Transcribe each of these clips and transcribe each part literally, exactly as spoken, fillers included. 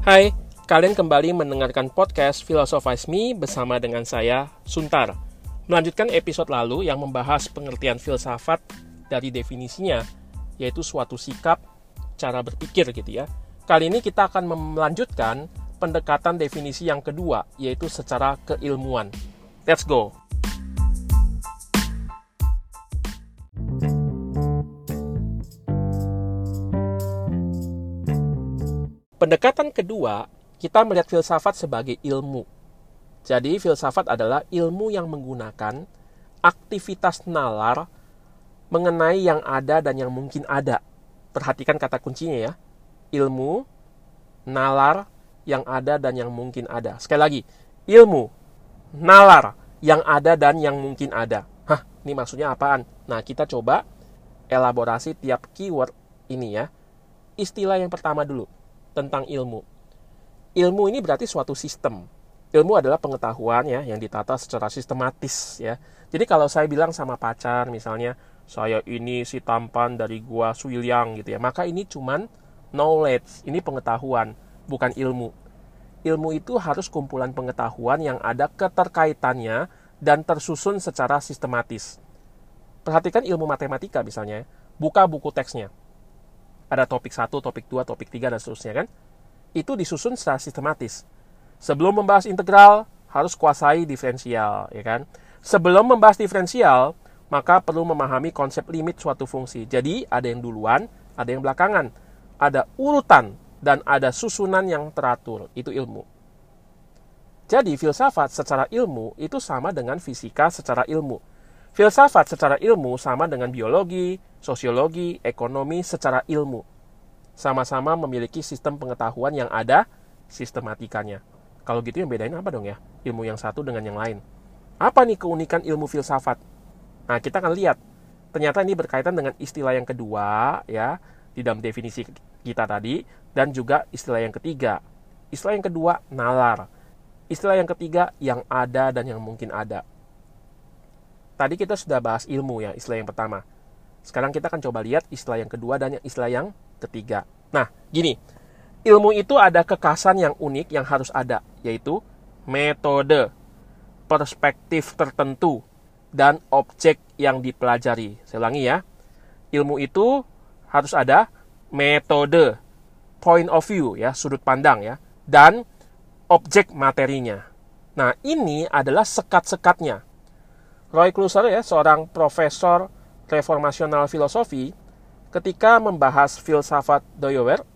Hai, kalian kembali mendengarkan podcast Philosophize Me bersama dengan saya, Suntar. Melanjutkan episode lalu yang membahas pengertian filsafat dari definisinya, yaitu suatu sikap, cara berpikir gitu ya. Kali ini kita akan melanjutkan pendekatan definisi yang kedua, yaitu secara keilmuan. Let's go! Pendekatan kedua, kita melihat filsafat sebagai ilmu. Jadi, filsafat adalah ilmu yang menggunakan aktivitas nalar mengenai yang ada dan yang mungkin ada. Perhatikan kata kuncinya ya. Ilmu, nalar, yang ada dan yang mungkin ada. Sekali lagi, ilmu, nalar, yang ada dan yang mungkin ada. Hah, ini maksudnya apaan? Nah, kita coba elaborasi tiap keyword ini ya. Istilah yang pertama dulu. Tentang ilmu. Ilmu ini berarti suatu sistem. Ilmu adalah pengetahuan ya yang ditata secara sistematis ya. Jadi kalau saya bilang sama pacar misalnya, saya ini si tampan dari gua Suiliang gitu ya, maka ini cuman knowledge, ini pengetahuan, bukan ilmu. Ilmu itu harus kumpulan pengetahuan yang ada keterkaitannya dan tersusun secara sistematis. Perhatikan ilmu matematika misalnya, buka buku teksnya. Ada topik satu, topik dua, topik tiga, dan seterusnya kan. Itu disusun secara sistematis. Sebelum membahas integral, harus kuasai diferensial, ya kan. Sebelum membahas diferensial, maka perlu memahami konsep limit suatu fungsi. Jadi, ada yang duluan, ada yang belakangan. Ada urutan, dan ada susunan yang teratur. Itu ilmu. Jadi, filsafat secara ilmu itu sama dengan fisika secara ilmu. Filsafat secara ilmu sama dengan biologi, sosiologi, ekonomi secara ilmu. Sama-sama memiliki sistem pengetahuan yang ada sistematikanya. Kalau gitu yang bedain apa dong ya? Ilmu yang satu dengan yang lain. Apa nih keunikan ilmu filsafat? Nah, kita akan lihat. Ternyata ini berkaitan dengan istilah yang kedua ya, di dalam definisi kita tadi, dan juga istilah yang ketiga. Istilah yang kedua, nalar. Istilah yang ketiga, yang ada dan yang mungkin ada. Tadi kita sudah bahas ilmu ya, istilah yang pertama. Sekarang kita akan coba lihat istilah yang kedua dan istilah yang ketiga. Nah, gini. Ilmu itu ada kekasan yang unik yang harus ada, yaitu metode, perspektif tertentu, dan objek yang dipelajari. Saya ulangi ya. Ilmu itu harus ada metode, point of view ya, sudut pandang ya, dan objek materinya. Nah, ini adalah sekat-sekatnya. Roy Klusser ya, seorang profesor reformasional filosofi, ketika membahas filsafat Doyower,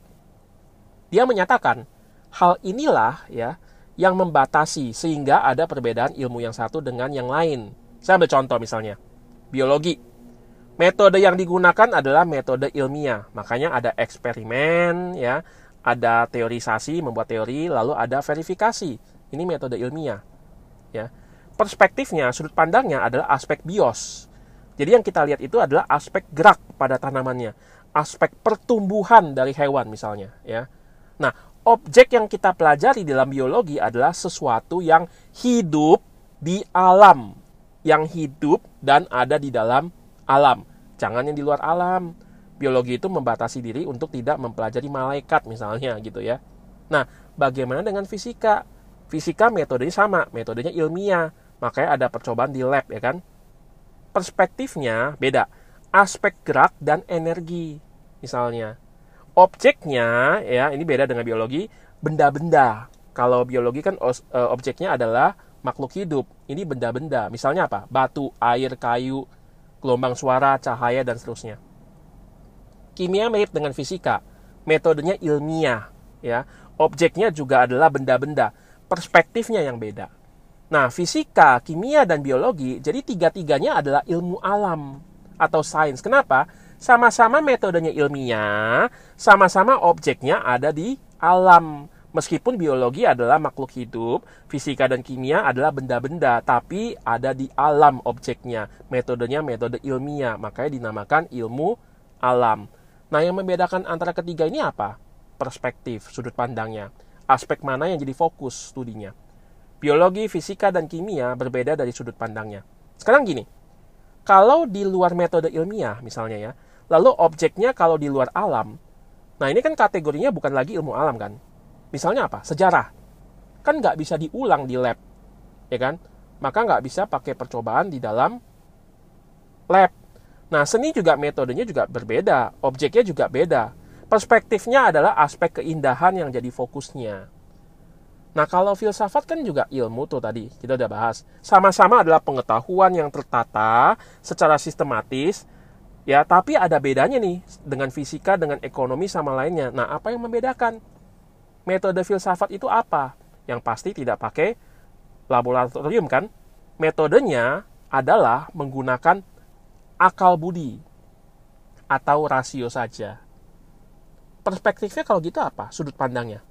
dia menyatakan hal inilah ya yang membatasi sehingga ada perbedaan ilmu yang satu dengan yang lain. Saya ambil contoh misalnya, biologi. Metode yang digunakan adalah metode ilmiah. Makanya ada eksperimen ya, ada teorisasi, membuat teori, lalu ada verifikasi. Ini metode ilmiah ya. Perspektifnya, sudut pandangnya adalah aspek bios. Jadi yang kita lihat itu adalah aspek gerak pada tanamannya, aspek pertumbuhan dari hewan misalnya, ya. Nah, objek yang kita pelajari dalam biologi adalah sesuatu yang hidup di alam, yang hidup dan ada di dalam alam. Jangan yang di luar alam. Biologi itu membatasi diri untuk tidak mempelajari malaikat misalnya gitu ya. Nah, bagaimana dengan fisika? Fisika metodenya sama, metodenya ilmiah. Makanya ada percobaan di lab ya kan. Perspektifnya beda. Aspek gerak dan energi misalnya. Objeknya ya, ini beda dengan biologi, benda-benda. Kalau biologi kan objeknya adalah makhluk hidup. Ini benda-benda. Misalnya apa? Batu, air, kayu, gelombang suara, cahaya dan seterusnya. Kimia mirip dengan fisika. Metodenya ilmiah ya. Objeknya juga adalah benda-benda. Perspektifnya yang beda. Nah, fisika, kimia, dan biologi, jadi tiga-tiganya adalah ilmu alam atau sains. Kenapa? Sama-sama metodenya ilmiah, sama-sama objeknya ada di alam. Meskipun biologi adalah makhluk hidup, fisika dan kimia adalah benda-benda, tapi ada di alam objeknya. Metodenya metode ilmiah, makanya dinamakan ilmu alam. Nah, yang membedakan antara ketiga ini apa? Perspektif, sudut pandangnya. Aspek mana yang jadi fokus studinya. Biologi, fisika, dan kimia berbeda dari sudut pandangnya. Sekarang gini, kalau di luar metode ilmiah misalnya ya, lalu objeknya kalau di luar alam, nah ini kan kategorinya bukan lagi ilmu alam kan. Misalnya apa? Sejarah. Kan nggak bisa diulang di lab, ya kan? Maka nggak bisa pakai percobaan di dalam lab. Nah, seni juga metodenya juga berbeda, objeknya juga beda. Perspektifnya adalah aspek keindahan yang jadi fokusnya. Nah, kalau filsafat kan juga ilmu tuh tadi, kita udah bahas. Sama-sama adalah pengetahuan yang tertata secara sistematis, ya, tapi ada bedanya nih dengan fisika, dengan ekonomi sama lainnya. Nah, apa yang membedakan? Metode filsafat itu apa? Yang pasti tidak pakai laboratorium kan? Metodenya adalah menggunakan akal budi atau rasio saja. Perspektifnya kalau gitu apa? Sudut pandangnya.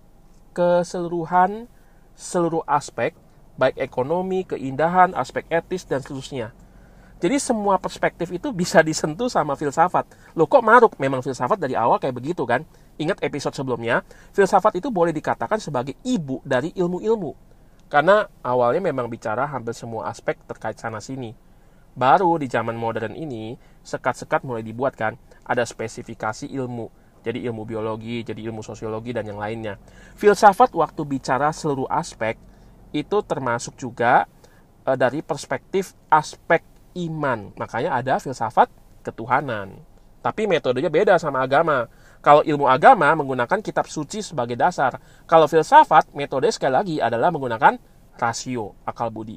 Keseluruhan, seluruh aspek, baik ekonomi, keindahan, aspek etis, dan seterusnya. Jadi semua perspektif itu bisa disentuh sama filsafat. Loh kok maruk? Memang filsafat dari awal kayak begitu kan? Ingat episode sebelumnya, filsafat itu boleh dikatakan sebagai ibu dari ilmu-ilmu. Karena awalnya memang bicara hampir semua aspek terkait sana-sini. Baru di zaman modern ini, sekat-sekat mulai dibuat kan, ada spesifikasi ilmu. Jadi ilmu biologi, jadi ilmu sosiologi, dan yang lainnya. Filsafat waktu bicara seluruh aspek, itu termasuk juga e, dari perspektif aspek iman. Makanya ada filsafat ketuhanan. Tapi metodenya beda sama agama. Kalau ilmu agama menggunakan kitab suci sebagai dasar. Kalau filsafat, metode sekali lagi adalah menggunakan rasio, akal budi.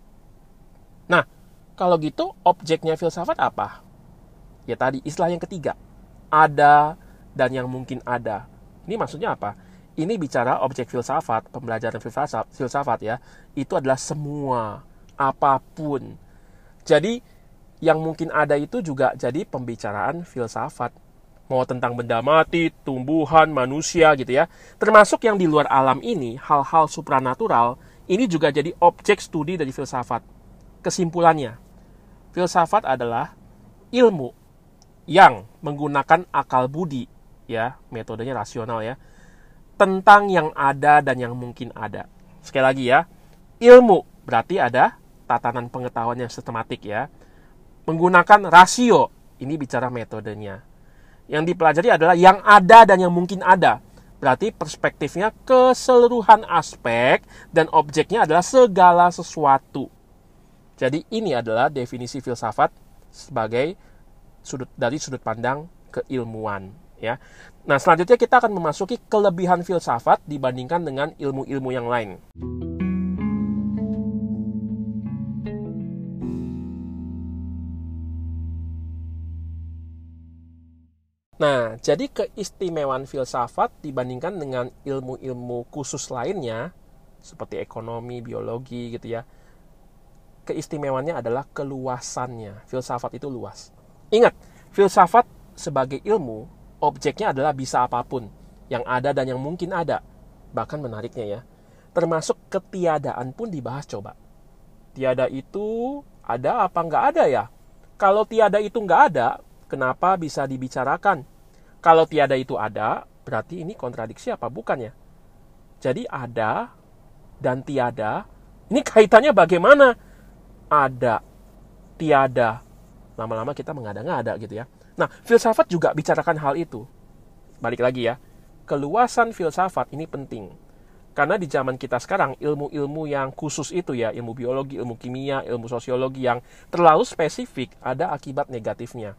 Nah, kalau gitu objeknya filsafat apa? Ya tadi, istilah yang ketiga. Ada dan yang mungkin ada. Ini maksudnya apa? Ini bicara objek filsafat, pembelajaran filsafat, filsafat ya. Itu adalah semua, apapun. Jadi, yang mungkin ada itu juga jadi pembicaraan filsafat. Mau tentang benda mati, tumbuhan, manusia gitu ya. Termasuk yang di luar alam ini, hal-hal supranatural, ini juga jadi objek studi dari filsafat. Kesimpulannya, filsafat adalah ilmu yang menggunakan akal budi, ya, metodenya rasional ya, tentang yang ada dan yang mungkin ada. Sekali lagi ya, ilmu berarti ada tatanan pengetahuan yang sistematik ya. Menggunakan rasio, ini bicara metodenya. Yang dipelajari adalah yang ada dan yang mungkin ada. Berarti perspektifnya keseluruhan aspek dan objeknya adalah segala sesuatu. Jadi ini adalah definisi filsafat sebagai sudut dari sudut pandang keilmuan ya. Nah, selanjutnya kita akan memasuki kelebihan filsafat dibandingkan dengan ilmu-ilmu yang lain. Nah, jadi keistimewaan filsafat dibandingkan dengan ilmu-ilmu khusus lainnya seperti ekonomi, biologi gitu ya. Keistimewaannya adalah keluasannya. Filsafat itu luas. Ingat, filsafat sebagai ilmu, objeknya adalah bisa apapun, yang ada dan yang mungkin ada. Bahkan menariknya ya, termasuk ketiadaan pun dibahas coba. Tiada itu ada apa nggak ada ya? Kalau tiada itu nggak ada, kenapa bisa dibicarakan? Kalau tiada itu ada, berarti ini kontradiksi apa bukan ya? Jadi ada dan tiada, ini kaitannya bagaimana? Ada, tiada, lama-lama kita mengada-ngada gitu ya. Nah, filsafat juga bicarakan hal itu. Balik lagi ya, keluasan filsafat ini penting. Karena di zaman kita sekarang, ilmu-ilmu yang khusus itu ya, ilmu biologi, ilmu kimia, ilmu sosiologi yang terlalu spesifik, ada akibat negatifnya.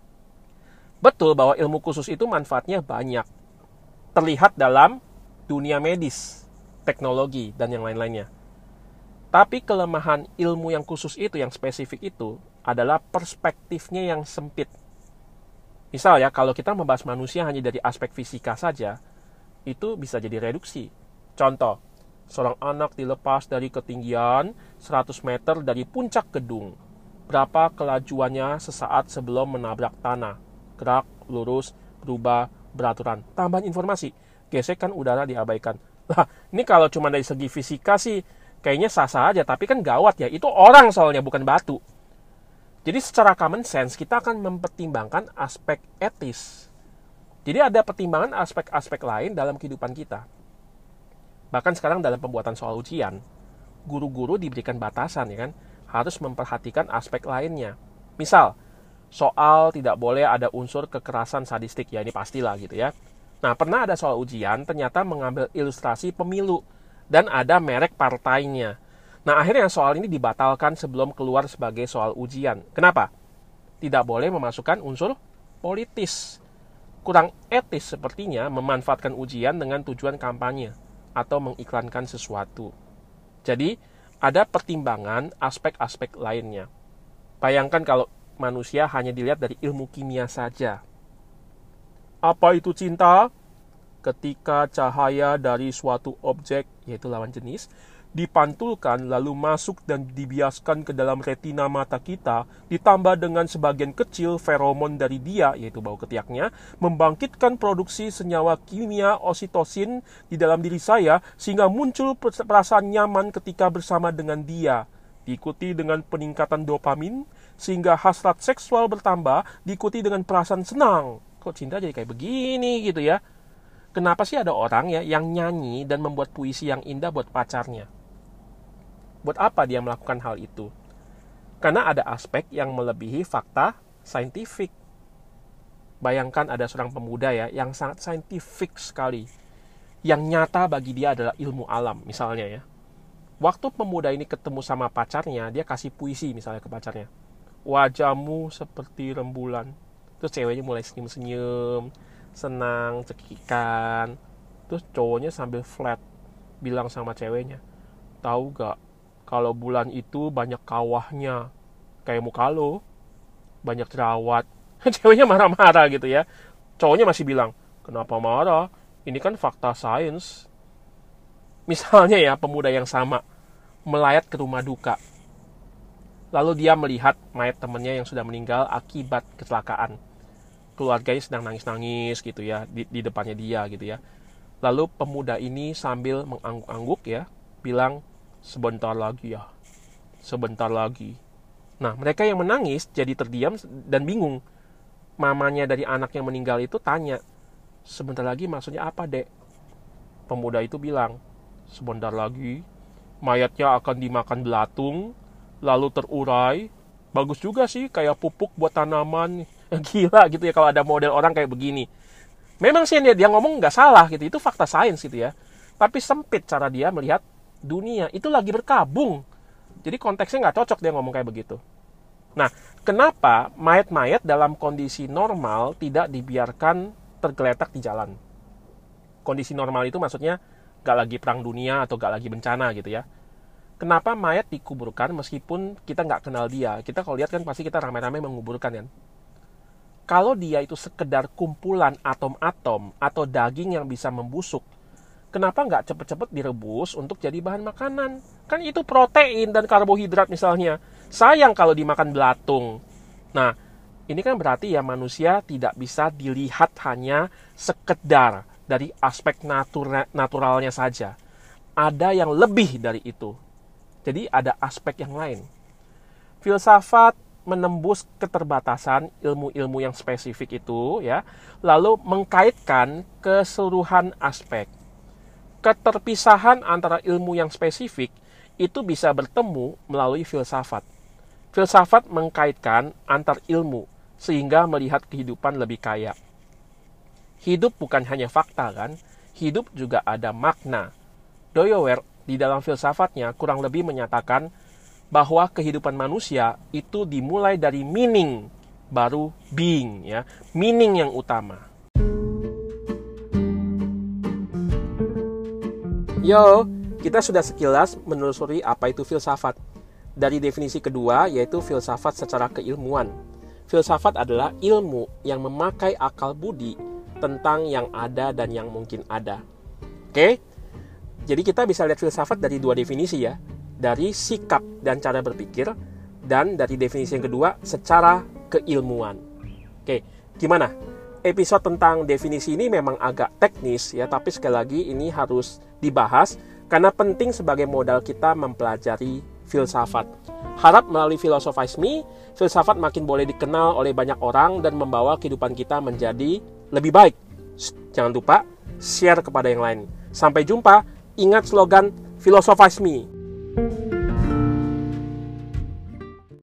Betul bahwa ilmu khusus itu manfaatnya banyak. Terlihat dalam dunia medis, teknologi, dan yang lain-lainnya. Tapi kelemahan ilmu yang khusus itu, yang spesifik itu, adalah perspektifnya yang sempit. Misal ya, kalau kita membahas manusia hanya dari aspek fisika saja, itu bisa jadi reduksi. Contoh, seorang anak dilepas dari ketinggian seratus meter dari puncak gedung. Berapa kelajuannya sesaat sebelum menabrak tanah? Gerak, lurus, berubah, beraturan. Tambahan informasi, gesekan udara diabaikan. Lah, ini kalau cuma dari segi fisika sih, kayaknya sah-sah aja, tapi kan gawat ya. Itu orang soalnya, bukan batu. Jadi secara common sense, kita akan mempertimbangkan aspek etis. Jadi ada pertimbangan aspek-aspek lain dalam kehidupan kita. Bahkan sekarang dalam pembuatan soal ujian, guru-guru diberikan batasan ya kan, harus memperhatikan aspek lainnya. Misal, soal tidak boleh ada unsur kekerasan sadistik, ya ini pastilah gitu ya. Nah, pernah ada soal ujian ternyata mengambil ilustrasi pemilu dan ada merek partainya. Nah, akhirnya soal ini dibatalkan sebelum keluar sebagai soal ujian. Kenapa? Tidak boleh memasukkan unsur politis. Kurang etis sepertinya memanfaatkan ujian dengan tujuan kampanye atau mengiklankan sesuatu. Jadi, ada pertimbangan aspek-aspek lainnya. Bayangkan kalau manusia hanya dilihat dari ilmu kimia saja. Apa itu cinta? Ketika cahaya dari suatu objek, yaitu lawan jenis, dipantulkan lalu masuk dan dibiaskan ke dalam retina mata kita, ditambah dengan sebagian kecil feromon dari dia, yaitu bau ketiaknya, membangkitkan produksi senyawa kimia oksitosin di dalam diri saya, sehingga muncul perasaan nyaman ketika bersama dengan dia. Diikuti dengan peningkatan dopamin, sehingga hasrat seksual bertambah, diikuti dengan perasaan senang. Kok cinta jadi kayak begini gitu ya? Kenapa sih ada orang ya yang nyanyi dan membuat puisi yang indah buat pacarnya? Buat apa dia melakukan hal itu? Karena ada aspek yang melebihi fakta saintifik. Bayangkan ada seorang pemuda ya yang sangat saintifik sekali. Yang nyata bagi dia adalah ilmu alam misalnya ya. Waktu pemuda ini ketemu sama pacarnya, dia kasih puisi misalnya ke pacarnya. Wajahmu seperti rembulan. Terus ceweknya mulai senyum-senyum, senang, cekikan. Terus cowoknya sambil flat bilang sama ceweknya, tahu gak, kalau bulan itu banyak kawahnya, kayak muka lo, banyak jerawat. Ceweknya marah-marah gitu ya. Cowoknya masih bilang, kenapa marah? Ini kan fakta sains. Misalnya ya, pemuda yang sama melayat ke rumah duka. Lalu dia melihat mayat temannya yang sudah meninggal akibat kecelakaan. Keluarganya sedang nangis-nangis gitu ya, di, di depannya dia gitu ya. Lalu pemuda ini sambil mengangguk-angguk ya, bilang, sebentar lagi ya, sebentar lagi. Nah, mereka yang menangis jadi terdiam dan bingung. Mamanya dari anak yang meninggal itu tanya, sebentar lagi maksudnya apa, Dek? Pemuda itu bilang, sebentar lagi mayatnya akan dimakan belatung, lalu terurai. Bagus juga sih, kayak pupuk buat tanaman. Gila gitu ya kalau ada model orang kayak begini. Memang sih dia, dia ngomong nggak salah gitu, itu fakta sains gitu ya. Tapi sempit cara dia melihat dunia, itu lagi berkabung. Jadi konteksnya nggak cocok dia ngomong kayak begitu. Nah, kenapa mayat-mayat dalam kondisi normal tidak dibiarkan tergeletak di jalan? Kondisi normal itu maksudnya nggak lagi perang dunia atau nggak lagi bencana gitu ya. Kenapa mayat dikuburkan meskipun kita nggak kenal dia? Kita kalau lihat kan pasti kita ramai-ramai menguburkan kan. Kalau dia itu sekedar kumpulan atom-atom atau daging yang bisa membusuk, kenapa nggak cepet-cepet direbus untuk jadi bahan makanan? Kan itu protein dan karbohidrat misalnya. Sayang kalau dimakan belatung. Nah, ini kan berarti ya manusia tidak bisa dilihat hanya sekedar dari aspek natura, naturalnya saja. Ada yang lebih dari itu. Jadi ada aspek yang lain. Filsafat menembus keterbatasan ilmu-ilmu yang spesifik itu ya, lalu mengkaitkan keseluruhan aspek. Keterpisahan antara ilmu yang spesifik itu bisa bertemu melalui filsafat. Filsafat mengkaitkan antar ilmu sehingga melihat kehidupan lebih kaya. Hidup bukan hanya fakta kan, hidup juga ada makna. Doyower di dalam filsafatnya kurang lebih menyatakan bahwa kehidupan manusia itu dimulai dari meaning, baru being ya, meaning yang utama. Yo, kita sudah sekilas menelusuri apa itu filsafat. Dari definisi kedua, yaitu filsafat secara keilmuan. Filsafat adalah ilmu yang memakai akal budi tentang yang ada dan yang mungkin ada. Oke? Jadi kita bisa lihat filsafat dari dua definisi ya. Dari sikap dan cara berpikir, dan dari definisi yang kedua, secara keilmuan. Oke, gimana? Episode tentang definisi ini memang agak teknis ya, tapi sekali lagi ini harus dibahas karena penting sebagai modal kita mempelajari filsafat. Harap melalui Philosophize Me, filsafat makin boleh dikenal oleh banyak orang dan membawa kehidupan kita menjadi lebih baik. Jangan lupa share kepada yang lain. Sampai jumpa, ingat slogan Philosophize Me.